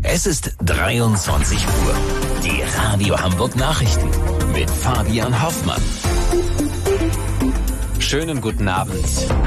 Es ist 23 Uhr. Die Radio Hamburg Nachrichten mit Fabian Hoffmann. Schönen guten Abend.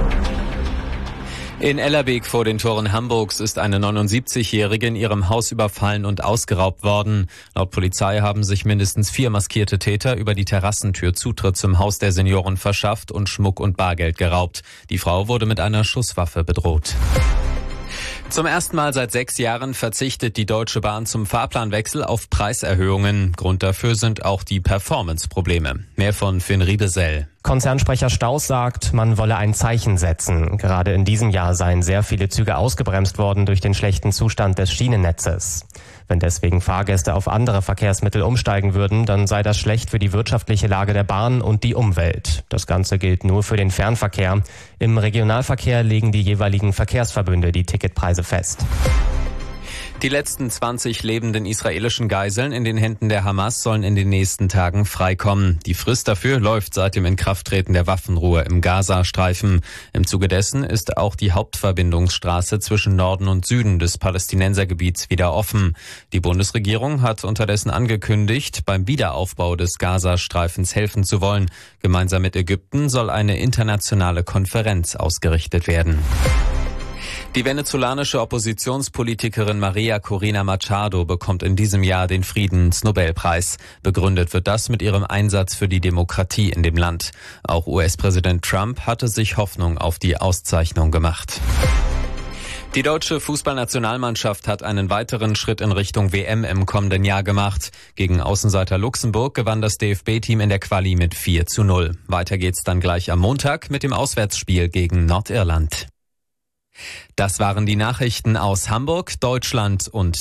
In Ellerbeek vor den Toren Hamburgs ist eine 79-Jährige in ihrem Haus überfallen und ausgeraubt worden. Laut Polizei haben sich mindestens 4 maskierte Täter über die Terrassentür Zutritt zum Haus der Senioren verschafft und Schmuck und Bargeld geraubt. Die Frau wurde mit einer Schusswaffe bedroht. Zum ersten Mal seit 6 Jahren verzichtet die Deutsche Bahn zum Fahrplanwechsel auf Preiserhöhungen. Grund dafür sind auch die Performance-Probleme. Mehr von Finn Riedesell. Konzernsprecher Staus sagt, man wolle ein Zeichen setzen. Gerade in diesem Jahr seien sehr viele Züge ausgebremst worden durch den schlechten Zustand des Schienennetzes. Wenn deswegen Fahrgäste auf andere Verkehrsmittel umsteigen würden, dann sei das schlecht für die wirtschaftliche Lage der Bahn und die Umwelt. Das Ganze gilt nur für den Fernverkehr. Im Regionalverkehr legen die jeweiligen Verkehrsverbünde die Ticketpreise fest. Die letzten 20 lebenden israelischen Geiseln in den Händen der Hamas sollen in den nächsten Tagen freikommen. Die Frist dafür läuft seit dem Inkrafttreten der Waffenruhe im Gazastreifen. Im Zuge dessen ist auch die Hauptverbindungsstraße zwischen Norden und Süden des Palästinensergebiets wieder offen. Die Bundesregierung hat unterdessen angekündigt, beim Wiederaufbau des Gazastreifens helfen zu wollen. Gemeinsam mit Ägypten soll eine internationale Konferenz ausgerichtet werden. Die venezolanische Oppositionspolitikerin Maria Corina Machado bekommt in diesem Jahr den Friedensnobelpreis. Begründet wird das mit ihrem Einsatz für die Demokratie in dem Land. Auch US-Präsident Trump hatte sich Hoffnung auf die Auszeichnung gemacht. Die deutsche Fußballnationalmannschaft hat einen weiteren Schritt in Richtung WM im kommenden Jahr gemacht. Gegen Außenseiter Luxemburg gewann das DFB-Team in der Quali mit 4:0. Weiter geht's dann gleich am Montag mit dem Auswärtsspiel gegen Nordirland. Das waren die Nachrichten aus Hamburg, Deutschland und